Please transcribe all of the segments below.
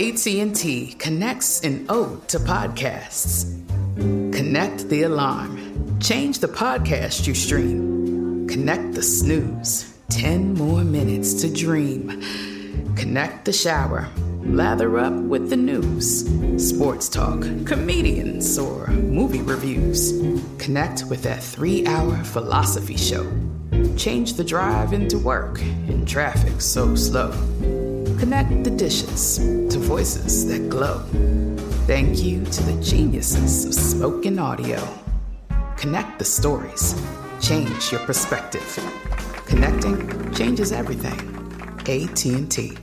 AT&T connects an ode to podcasts. Connect the alarm. Change the podcast you stream. Connect the snooze. 10 more minutes to dream. Connect the shower. Lather up with the news. Sports talk, comedians, or movie reviews. Connect with that 3-hour philosophy show. Change the drive into work in traffic so slow. Connect the dishes to voices that glow. Thank you to the geniuses of spoken audio. Connect the stories. Change your perspective. Connecting changes everything. AT&T.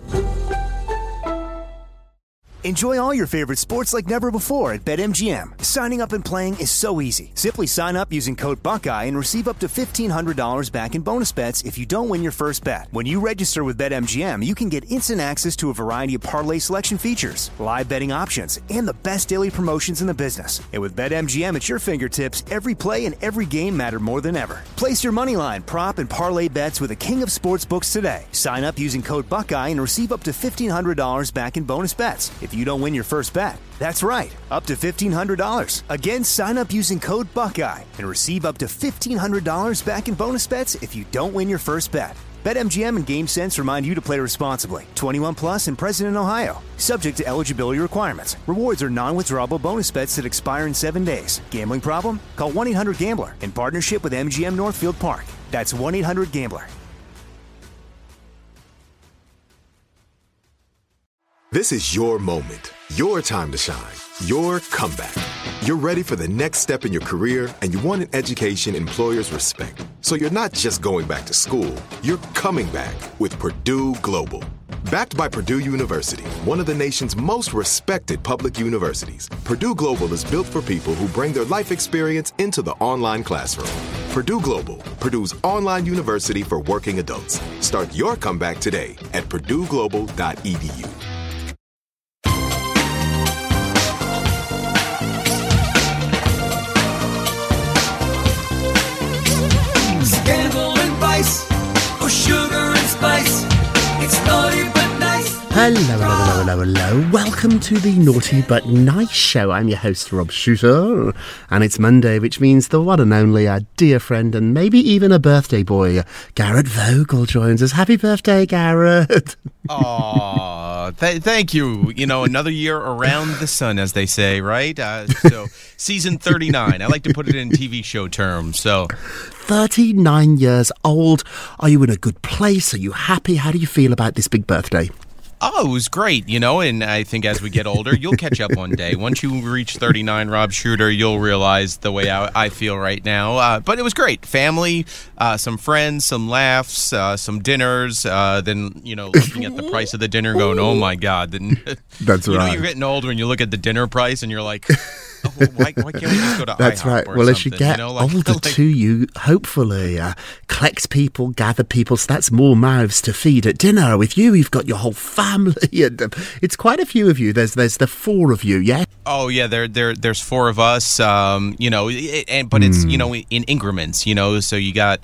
Enjoy all your favorite sports like never before at BetMGM. Signing up and playing is so easy. Simply sign up using code Buckeye and receive up to $1,500 back in bonus bets if you don't win your first bet. When you register with BetMGM, you can get instant access to a variety of parlay selection features, live betting options, and the best daily promotions in the business. And with BetMGM at your fingertips, every play and every game matter more than ever. Place your moneyline, prop, and parlay bets with the king of sportsbooks today. Sign up using code Buckeye and receive up to $1,500 back in bonus bets if you don't win your first bet. That's right, up to $1,500. Again, sign up using code Buckeye and receive up to $1,500 back in bonus bets if you don't win your first bet. BetMGM and GameSense remind you to play responsibly. 21 plus and present in Ohio. Subject to eligibility requirements. Rewards are non-withdrawable bonus bets that expire in 7 days. Gambling problem? Call 1-800-GAMBLER in partnership with MGM Northfield Park. That's 1-800-GAMBLER. This is your moment, your time to shine, your comeback. You're ready for the next step in your career, and you want an education employers respect. So you're not just going back to school, you're coming back with Purdue Global. Backed by Purdue University, one of the nation's most respected public universities, Purdue Global is built for people who bring their life experience into the online classroom. Purdue Global, Purdue's online university for working adults. Start your comeback today at purdueglobal.edu. Scandal and vice, or sugar and spice. It's naughty but nice. Hello. Welcome to the Naughty But Nice Show. I'm your host, Rob Shooter, and it's Monday, which means the one and only, our dear friend and maybe even a birthday boy, Garrett Vogel, joins us. Happy birthday, Garrett. Oh, thank you. You know, another year around the sun, as they say, right? So, season 39. I like to put it in TV show terms. So, 39 years old. Are you in a good place? Are you happy? How do you feel about this big birthday? Oh, it was great, you know, and I think as we get older, you'll catch up one day. Once you reach 39, Rob Shooter, you'll realize the way I feel right now. But it was great. Family, some friends, some laughs, some dinners. Then, you know, looking at the price of the dinner going, oh, my God. Then, That's you right. know, you're getting older and you look at the dinner price and you're like, oh, why can't we just go to That's IHOP right. or Well, as you something, get older too, you hopefully collect people, gather people, so that's more mouths to feed at dinner. With you, you've got your whole family, and it's quite a few of you. There's the 4 of you, yeah? Oh yeah, there's 4 of us. You know, but it's you know in increments. You know, so you got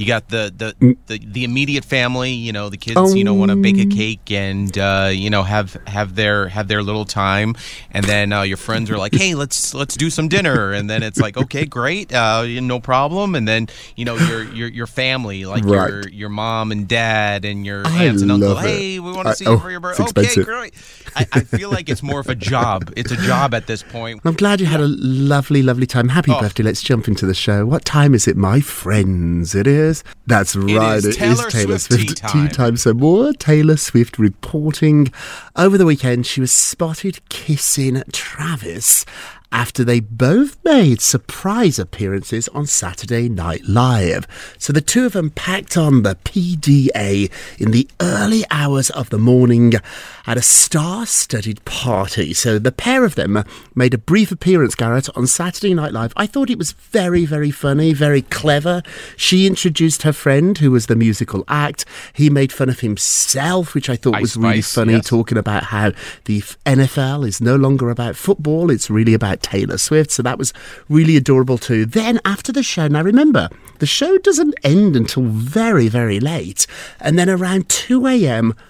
the immediate family. You know, the kids you know want to bake a cake and you know have their little time, and then your friends are like, hey, let's do some dinner, and then it's like, okay, great, no problem, and then you know your family, like right. your mom and dad and your aunts and uncle. Hey, we want to see you for your birthday. Okay, great. I feel like it's more of a job. It's a job at this point. I'm glad you had a lovely, lovely time. Happy birthday. Let's jump into the show. What time is it, my friends? It is. That's right. It is Taylor Swift tea time. So more Taylor Swift reporting. Over the weekend, she was spotted kissing Travis after they both made surprise appearances on Saturday Night Live. So the two of them packed on the PDA in the early hours of the morning at a star-studded party. So the pair of them made a brief appearance, Garrett, on Saturday Night Live. I thought it was very, very funny, very clever. She introduced her friend, who was the musical act. He made fun of himself, which I thought was really funny, yes. Talking about how the NFL is no longer about football, it's really about Taylor Swift. So that was really adorable too. Then after the show, now remember, the show doesn't end until very, very late. And then around 2 a.m,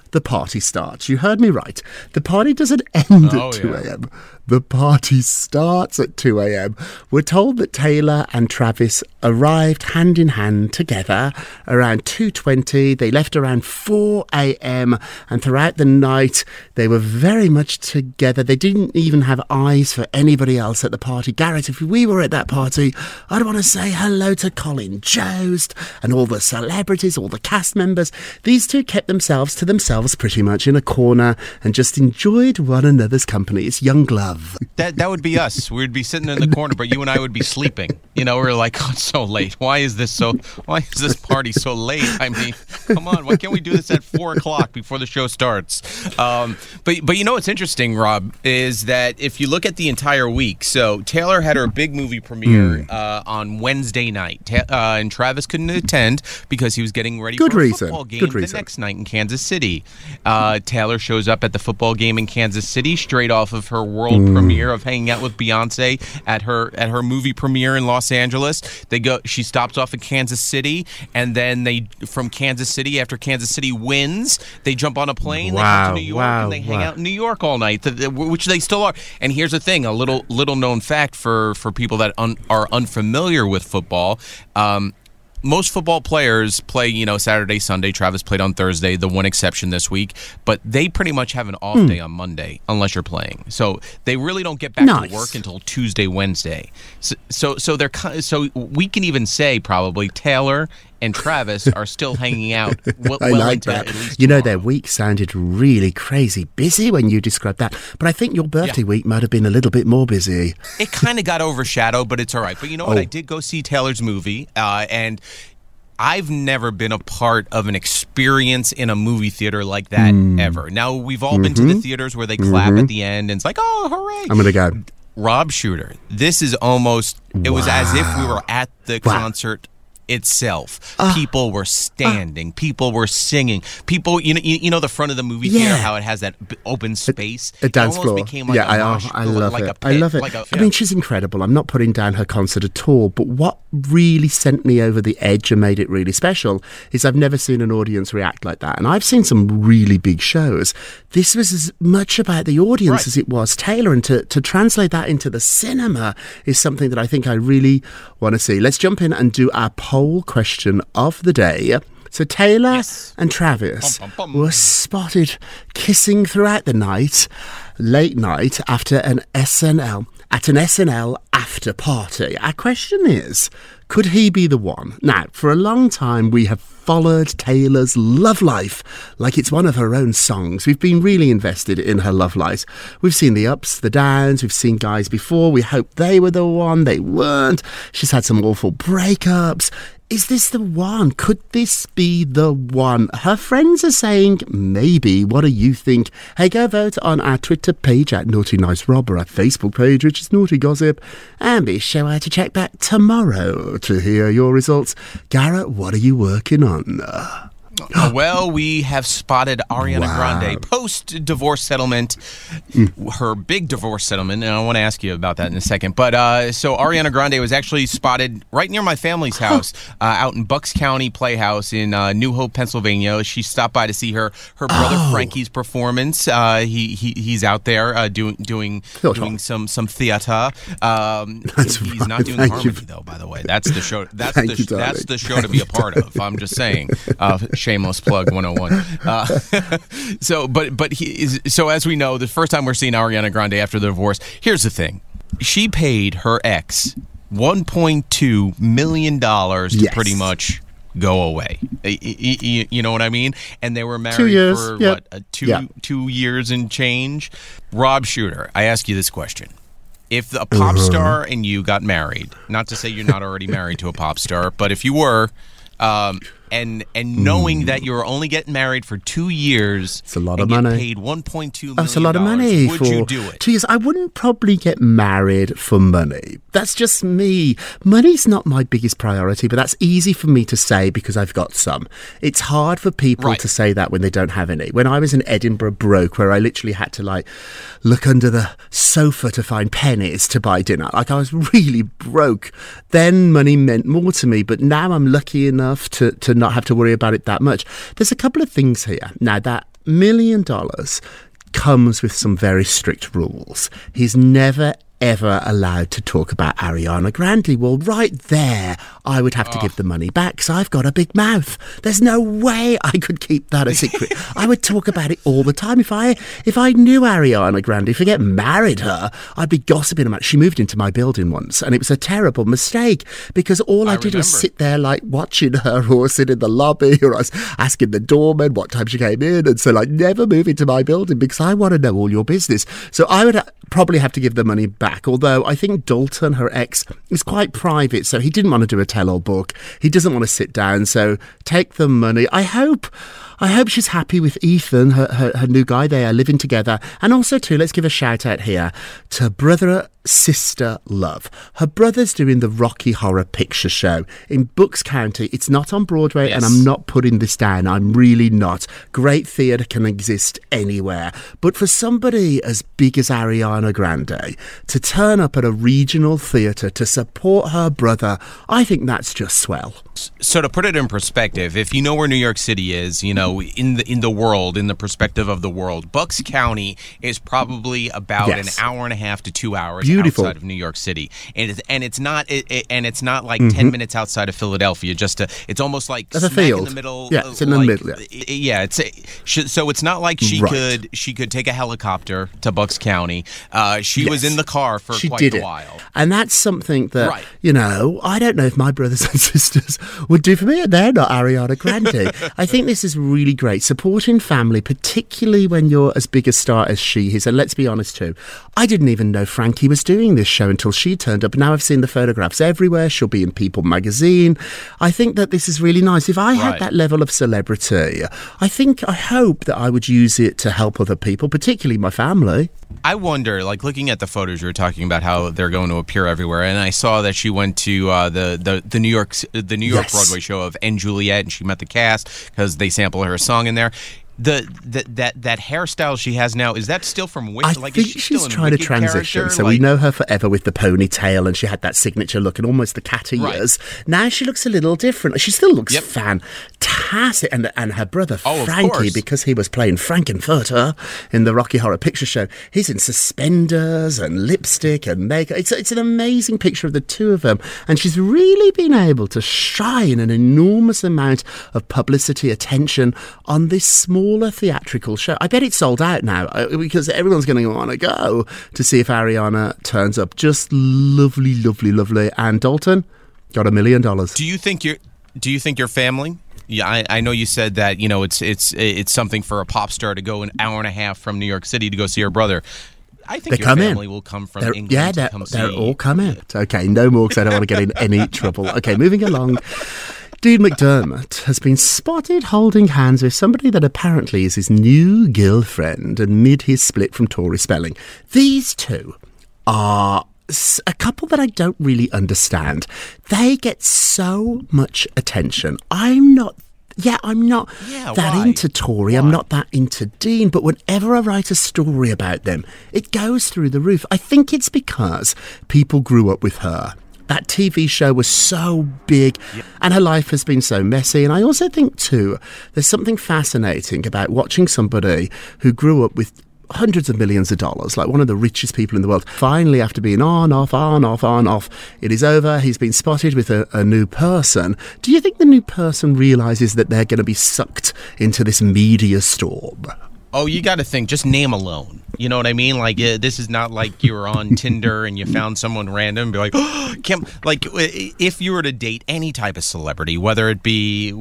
the party starts. You heard me right. The party doesn't end at 2 a.m. The party starts at 2 a.m. We're told that Taylor and Travis arrived hand in hand together around 2:20. They left around 4 a.m. and throughout the night they were very much together. They didn't even have eyes for anybody else at the party. Garrett, if we were at that party, I'd want to say hello to Colin Jost and all the celebrities, all the cast members. These two kept themselves to themselves pretty much in a corner and just enjoyed one another's company. It's young love. That would be us. We'd be sitting in the corner, but you and I would be sleeping. You know, we're like, oh, it's so late. Why is this party so late? I mean, come on, why can't we do this at 4 o'clock before the show starts? But you know what's interesting, Rob, is that if you look at the entire week, so Taylor had her big movie premiere on Wednesday night, and Travis couldn't attend because he was getting ready for a football game the next night in Kansas City. Taylor shows up at the football game in Kansas City straight off of her world premiere of hanging out with Beyonce at her movie premiere in Los Angeles. She stops off in Kansas City, and then from Kansas City, after Kansas City wins, they jump on a plane, they come to New York, and they hang out in New York all night, which they still are. And here's the thing, a little known fact for people that are unfamiliar with football. Most football players play, Saturday, Sunday. Travis played on Thursday, the one exception this week. But they pretty much have an off day on Monday, unless you're playing. So they really don't get back to work until Tuesday, Wednesday. So we can even say probably Taylor and Travis are still hanging out. I like that. Their week sounded really crazy busy when you described that. But I think your birthday week might have been a little bit more busy. It kind of got overshadowed, but it's all right. But you know what? I did go see Taylor's movie, and I've never been a part of an experience in a movie theater like that ever. Now, we've all been to the theaters where they clap at the end, and it's like, oh, hooray. I'm going to go. Rob Shooter, this is almost, it was as if we were at the concert itself. People were standing, people were singing, people, the front of the movie theater, how it has that open space, a dance floor. Became like I love like it. A pit, I love it. I mean, she's incredible. I'm not putting down her concert at all, but what really sent me over the edge and made it really special is I've never seen an audience react like that, and I've seen some really big shows. This was as much about the audience as it was Taylor, and to translate that into the cinema is something that I think I really want to see. Let's jump in and do our poll question of the day. So Taylor and Travis were spotted kissing throughout the night, late night, at an SNL after party. Our question is, could he be the one? Now, for a long time, we have followed Taylor's love life like it's one of her own songs. We've been really invested in her love life. We've seen the ups, the downs. We've seen guys before. We hoped they were the one. They weren't. She's had some awful breakups. Is this the one? Could this be the one? Her friends are saying maybe. What do you think? Hey, go vote on our Twitter page at Naughty Nice Rob, or our Facebook page, which is Naughty Gossip, and be sure to check back tomorrow to hear your results. Garrett, what are you working on? Well, we have spotted Ariana Grande post-divorce settlement, her big divorce settlement, and I want to ask you about that in a second. But so Ariana Grande was actually spotted right near my family's house, out in Bucks County Playhouse in New Hope, Pennsylvania. She stopped by to see her brother Frankie's performance. He's out there doing some theater. He's not doing Harmony though, by the way. That's the show. That's the show to be a part of. I'm just saying. Shameless plug 101. So as we know, the first time we're seeing Ariana Grande after the divorce, here's the thing. She paid her ex $1.2 million to pretty much go away. You know what I mean? And they were married 2 years. for 2 years and change. Rob Shooter, I ask you this question. If a pop star and you got married, not to say you're not already married to a pop star, but if you were, and knowing that you were only getting married for 2 years, it's a lot of money. Paid $1.2 million. That's a lot of money. Would you do it? 2 years. I wouldn't probably get married for money. That's just me. Money's not my biggest priority, but that's easy for me to say because I've got some. It's hard for people to say that when they don't have any. When I was in Edinburgh broke, where I literally had to look under the sofa to find pennies to buy dinner. I was really broke. Then money meant more to me, but now I'm lucky enough to not have to worry about it that much. There's a couple of things here. Now, that $1 million comes with some very strict rules. He's never ever allowed to talk about Ariana Grande. Well, right there, I would have to give the money back because I've got a big mouth. There's no way I could keep that a secret. I would talk about it all the time. If I knew Ariana Grande, forget married her, I'd be gossiping about it. She moved into my building once, and it was a terrible mistake because all I did was sit there like watching her, or sit in the lobby, or I was asking the doorman what time she came in, and so like never move into my building because I want to know all your business. So I would probably have to give the money back. Although I think Dalton, her ex, is quite private, so he didn't want to do a tell-all book. He doesn't want to sit down, so take the money. I hope she's happy with Ethan, her new guy. They are living together. And also, too, let's give a shout-out here to brother, sister, love. Her brother's doing the Rocky Horror Picture Show in Bucks County. It's not on Broadway, and I'm not putting this down. I'm really not. Great theatre can exist anywhere. But for somebody as big as Ariana Grande to turn up at a regional theatre to support her brother, I think that's just swell. So to put it in perspective, if you know where New York City is, you know, in the world, in the perspective of the world, Bucks County is probably about an hour and a half to 2 hours outside of New York City, and it's not like 10 minutes outside of Philadelphia. It's almost like smack in the middle. Yeah, it's in the middle. Yeah, so it's not like she could take a helicopter to Bucks County. She was in the car for quite a while, and that's something that you know, I don't know if my brothers and sisters would do for me, and they're not Ariana Grande. I think this is really great, supporting family, particularly when you're as big a star as she is. And let's be honest too, I didn't even know Frankie was doing this show until she turned up. Now I've seen the photographs everywhere. She'll be in People magazine. I think that this is really nice. If I had that level of celebrity, I hope that I would use it to help other people, particularly my family. I wonder, like looking at the photos you were talking about, how they're going to appear everywhere, and I saw that she went to the New York Broadway show of & Juliet, and she met the cast because they sample her song in there. That hairstyle she has now, is that still from Wicked? I think she's trying to transition. So we know her forever with the ponytail, and she had that signature look and almost the cat ears. Now she looks a little different. She still looks fantastic. And her brother Frankie, because he was playing Frankenfurter in the Rocky Horror Picture Show, he's in suspenders and lipstick and makeup. It's an amazing picture of the two of them, and she's really been able to shine an enormous amount of publicity, attention on this smaller theatrical show. I bet it's sold out now because everyone's going to want to go to see if Ariana turns up. Just lovely, lovely, lovely. And Dalton got $1 million. Do you think your family? Yeah, I know you said that, you know, it's something for a pop star to go an hour and a half from New York City to go see her brother. I think your family will come from England. Yeah, they're all coming. Okay, no more because I don't want to get in any trouble. Okay, moving along. Dean McDermott has been spotted holding hands with somebody that apparently is his new girlfriend amid his split from Tori Spelling. These two are a couple that I don't really understand. They get so much attention. I'm not that into Tori. I'm not that into Dean. But whenever I write a story about them, it goes through the roof. I think it's because people grew up with her. That TV show was so big, and her life has been so messy. And I also think, too, there's something fascinating about watching somebody who grew up with hundreds of millions of dollars, like one of the richest people in the world. Finally, after being on, off, it is over. He's been spotted with a new person. Do you think the new person realises that they're going to be sucked into this media storm? Oh, you got to think, just name alone. You know what I mean? Like, this is not like you were on Tinder and you found someone random and be like, oh, Kim. Like, if you were to date any type of celebrity, whether it be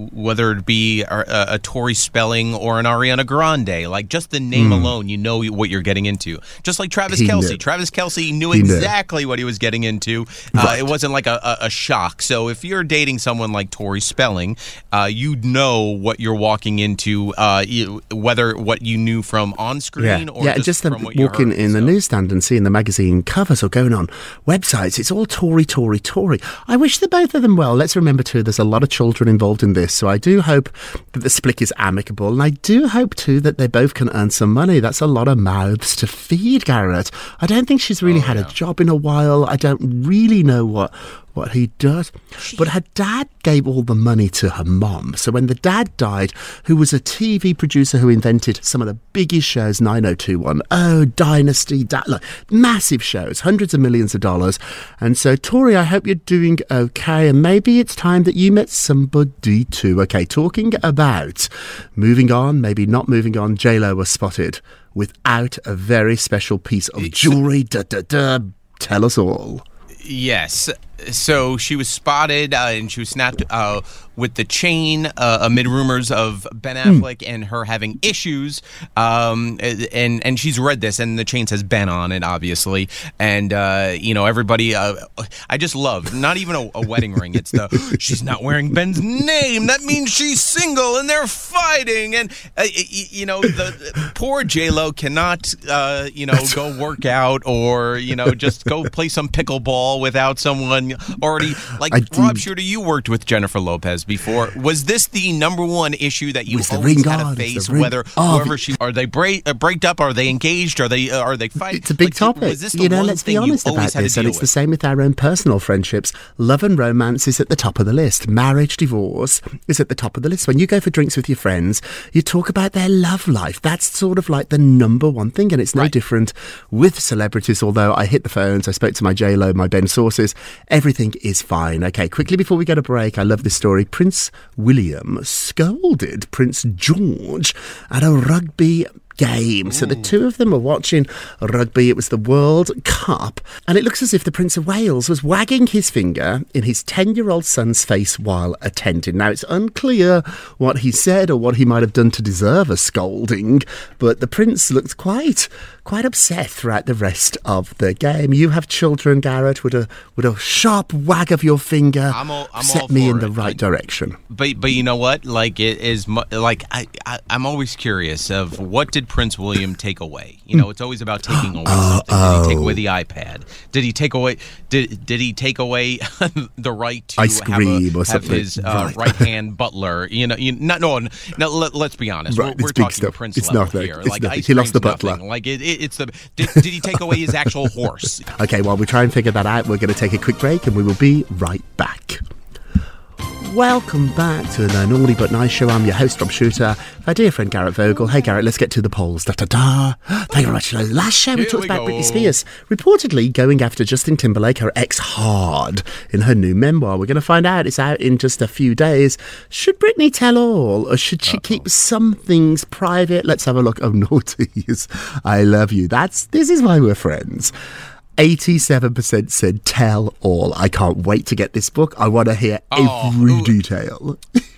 a Tori Spelling or an Ariana Grande, like just the name alone, you know what you're getting into. Just like Travis Kelce. Travis Kelce knew exactly what he was getting into. It wasn't like a shock. So if you're dating someone like Tori Spelling, you know what you're walking into, whether what you knew from on screen or just from what you heard. Walking in the newsstand and seeing the magazine covers or going on websites, it's all Tori. I wish the both of them well. Let's remember too, there's a lot of children involved in this, so I do hope that the split is amicable, and I do hope too that they both can earn some money. That's a lot of mouths to feed, Garrett. I don't think she's really had a job in a while. I don't really know what what he does. But her dad gave all the money to her mom. So when the dad died, who was a TV producer who invented some of the biggest shows, 90210, Dynasty, massive shows, hundreds of millions of dollars. And so, Tori, I hope you're doing okay. And maybe it's time that you met somebody too. Okay, talking about moving on, maybe not moving on, J-Lo was spotted without a very special piece of jewelry. Tell us all. Yes. So she was spotted and she was snapped with the chain amid rumors of Ben Affleck and her having issues. And she's read this, and the chain says Ben on it, obviously. And, everybody, I just love, not even a wedding ring. It's she's not wearing Ben's name. That means she's single and they're fighting. And, the poor J-Lo cannot, go work out or, just go play some pickleball without someone already, Rob Shooter, you worked with Jennifer Lopez before. Was this the number one issue that you always had to face? Whether whoever are they break up? Are they engaged? Are they fighting? It's a big topic. Was this the one let's be honest about this, and it's the same with our own personal friendships. Love and romance is at the top of the list. Marriage, divorce is at the top of the list. When you go for drinks with your friends, you talk about their love life. That's sort of like the number one thing, and it's no different with celebrities. Although I hit the phones, I spoke to my J-Lo, my Ben sources. Everything is fine. Okay, quickly before we go to break, I love this story. Prince William scolded Prince George at a rugby game. So the two of them were watching rugby. It was the World Cup, and it looks as if the Prince of Wales was wagging his finger in his 10-year-old son's face while attending. Now, it's unclear what he said or what he might have done to deserve a scolding, but the Prince looked quite upset throughout the rest of the game. You have children, Garrett. Would a sharp wag of your finger set me in the right direction? But you know what? I'm always curious of what did Prince William take away? It's always about taking away something. Did he take away the iPad? Did he take away? Did he take away the right to ice cream or something? Have his right hand butler? No. Let's be honest. Right, we're talking stuff. Prince it's level nothing. here. He lost the butler. Did he take away his actual horse? Okay, while we try and figure that out, we're going to take a quick break and we will be right back. Welcome back to the Naughty But Nice Show. I'm your host, Rob Shooter. My dear friend Garrett Vogel. Hey Garrett, let's get to the polls. Thank you very much. Last show we talked about Britney Spears reportedly going after Justin Timberlake, her ex, hard in her new memoir. We're going to find out. It's out in just a few days. Should Britney tell all, or should she keep some things private? Let's have a look. Oh, naughties. I love you. This is why we're friends. 87% said tell all. I can't wait to get this book. I want to hear every detail.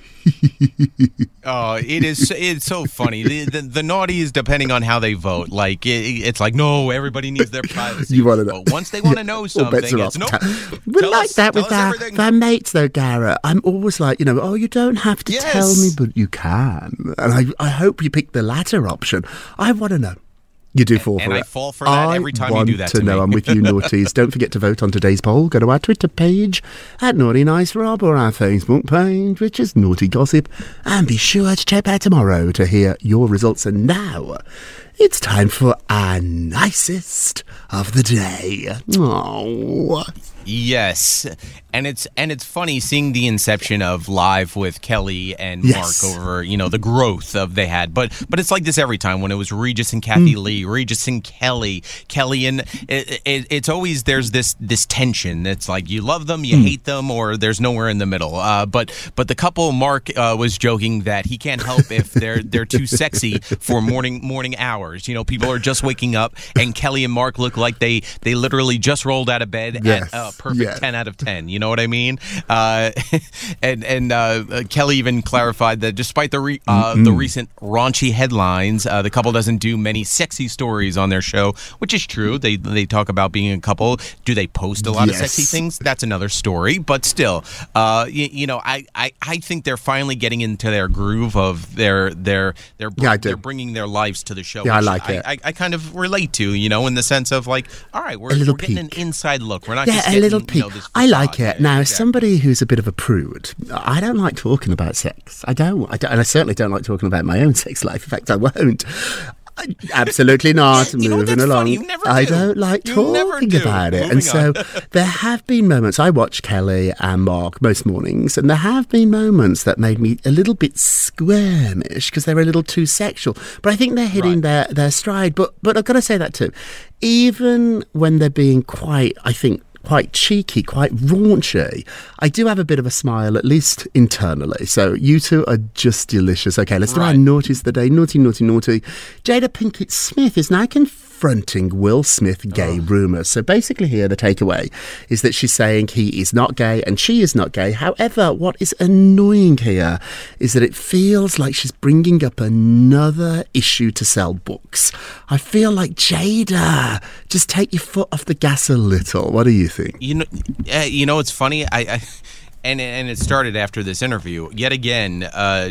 It's so funny. The naughty is depending on how they vote. It's like, no, everybody needs their privacy. You want to know. But once they want to know something, it's no. We're like that with our mates, though, Garrett. I'm always like, you don't have to tell me, but you can. And I hope you pick the latter option. I want to know. You do fall for it. And I fall for that every time you do that to me. I'm with you, naughties. Don't forget to vote on today's poll. Go to our Twitter page at Naughty Nice Rob or our Facebook page, which is Naughty Gossip. And be sure to check back tomorrow to hear your results. And now, it's time for our nicest of the day. Oh. Yes, and it's funny seeing the inception of Live with Kelly and Mark over the growth of they had, but it's like this every time when it was Regis and Kathy Lee, Regis and Kelly, and it's always there's this tension. It's like you love them, you hate them, or there's nowhere in the middle. But the couple, Mark was joking that he can't help if they're too sexy for morning hours. People are just waking up, and Kelly and Mark look like they literally just rolled out of bed at perfect 10 out of 10. You know what I mean? And Kelly even clarified that despite the recent raunchy headlines, the couple doesn't do many sexy stories on their show, which is true. They talk about being a couple. Do they post a lot of sexy things? That's another story. But still, I think they're finally getting into their groove of they're bringing their lives to the show. Yeah, I like it. I kind of relate to, in the sense of like, all right, we're getting an inside look. We're not just a little peek. I like it. Now, as exactly. somebody who's a bit of a prude, I don't like talking about sex. I don't, and I certainly don't like talking about my own sex life. In fact, I won't. Absolutely not. Moving along. Funny? You never do. I don't like talking about it. And so there have been moments. I watch Kelly and Mark most mornings, and there have been moments that made me a little bit squirmish because they were a little too sexual. But I think they're hitting their stride. But I've got to say that too. Even when they're being quite cheeky, quite raunchy, I do have a bit of a smile, at least internally. So you two are just delicious. Okay, let's do our naughties of the day. Naughty, naughty, naughty. Jada Pinkett Smith is now confronting Will Smith gay rumours. So basically here the takeaway is that she's saying he is not gay and she is not gay. However, what is annoying here is that it feels like she's bringing up another issue to sell books. I feel like, Jada, just take your foot off the gas a little. What do you think? You know, it's funny. And it started after this interview. Yet again,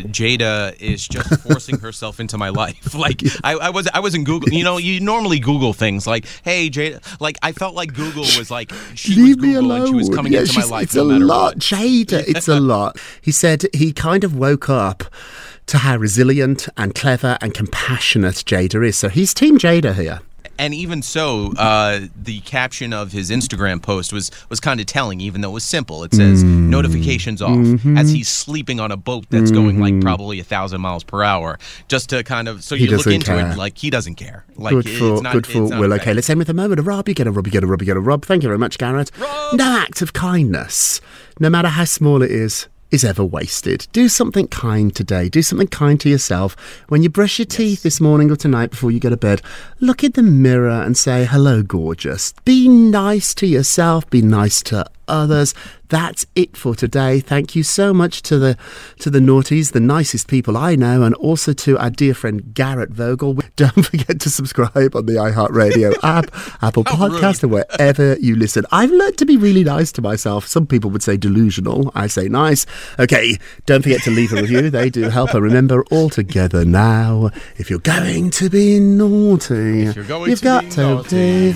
Jada is just forcing herself into my life. Like I wasn't Google. You know, you normally Google things like, "Hey, Jada." Like I felt like Google was like leave me alone. And she was coming into my life. It's a lot, Jada. It's a lot. He said he kind of woke up to how resilient and clever and compassionate Jada is. So he's Team Jada here. And even so, the caption of his Instagram post was kind of telling, even though it was simple. It says, notifications off, as he's sleeping on a boat that's going like probably 1,000 miles per hour, just to kind of, so you look into it like he doesn't care. Like, good for Will. Okay, let's end with a moment of Rob. You get a Rob, you get a Rob, you get a Rob. Thank you very much, Garrett. Rob. No act of kindness, no matter how small it is ever wasted. Do something kind today. Do something kind to yourself. When you brush your teeth this morning or tonight before you go to bed, look in the mirror and say, hello, gorgeous. Be nice to yourself. Be nice to others. That's it for today. Thank you so much to the naughties, the nicest people I know, and also to our dear friend Garrett Vogel. Don't forget to subscribe on the iHeartRadio app, Apple Podcast, and wherever you listen. I've learned to be really nice to myself. Some people would say delusional. I say nice. Okay, don't forget to leave a review. They do help. And remember, all together now, if you're going to be naughty, you've got to be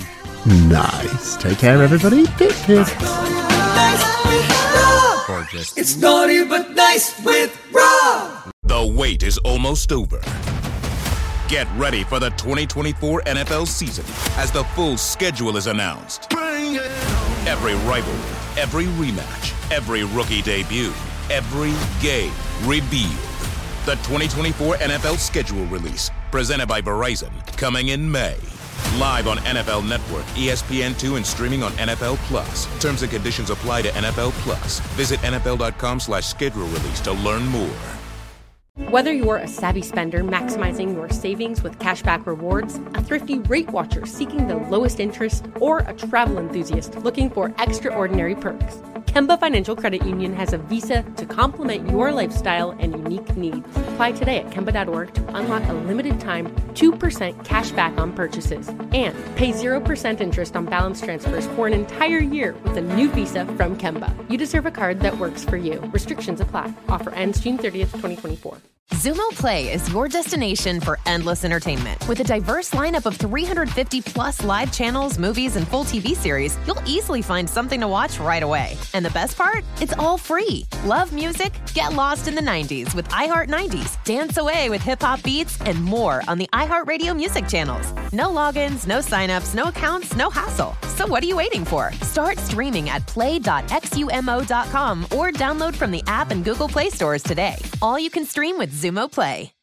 nice. Take care, everybody. Pip, pip. Gorgeous. It's naughty but nice with Rob. The wait is almost over. Get ready for the 2024 NFL season as the full schedule is announced. Every rivalry, every rematch, every rookie debut, every game revealed. The 2024 NFL schedule release, presented by Verizon, coming in May. Live on NFL Network, ESPN2, and streaming on NFL Plus. Terms and conditions apply to NFL Plus. Visit NFL.com/schedule release to learn more. Whether you're a savvy spender maximizing your savings with cashback rewards, a thrifty rate watcher seeking the lowest interest, or a travel enthusiast looking for extraordinary perks, Kemba Financial Credit Union has a visa to complement your lifestyle and unique needs. Apply today at Kemba.org to unlock a limited time 2% cash back on purchases and pay 0% interest on balance transfers for an entire year with a new visa from Kemba. You deserve a card that works for you. Restrictions apply. Offer ends June 30th, 2024. Xumo Play is your destination for endless entertainment. With a diverse lineup of 350 plus live channels, movies, and full TV series, you'll easily find something to watch right away. And the best part? It's all free. Love music? Get lost in the 90s with iHeart 90s. Dance away with hip-hop beats and more on the iHeartRadio music channels. No logins, no signups, no accounts, no hassle. So what are you waiting for? Start streaming at play.xumo.com or download from the app and Google Play stores today. All you can stream with Xumo Play.